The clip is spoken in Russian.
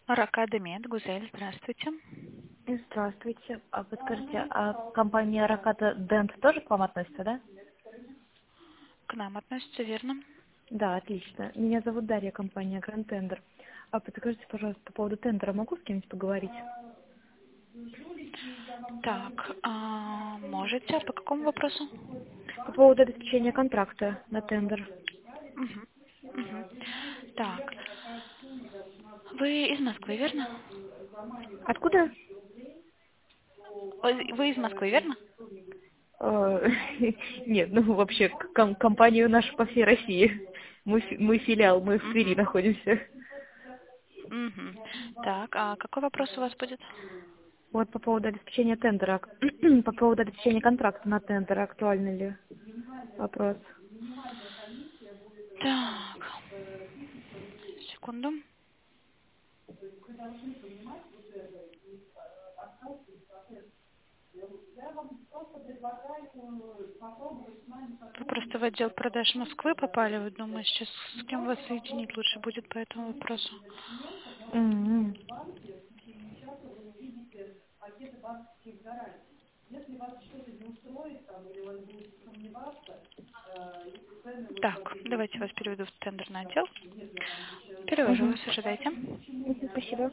Ракада Мед, Гузель, здравствуйте. Здравствуйте. А подскажите, а компания Раката Дент тоже к вам относится, да? К нам относится, верно? Да, отлично. Меня зовут Дарья, компания Grand Tender. А подскажите, пожалуйста, по поводу тендера могу с кем-нибудь поговорить? Так, можете, по какому вопросу? По поводу обеспечения контракта на тендер. Мгм, мгм. Так, вы из Москвы, верно? Откуда? Вы из Москвы, верно? Э, Нет, ну вообще компанию нашу по всей России. Мы филиал, мы в Твери Мгм, находимся. мгм. Так, а какой вопрос у вас будет? Вот по поводу обеспечения тендера, по поводу обеспечения контракта на тендер, актуальный ли вопрос? Так, секунду. Вы просто в отдел продаж Москвы попали, вы думаю, сейчас с кем вас соединить лучше будет по этому вопросу. М. Так, давайте вас переведу в тендерный отдел. Перевожу Мгм. вас, ожидайте. Мгм, спасибо.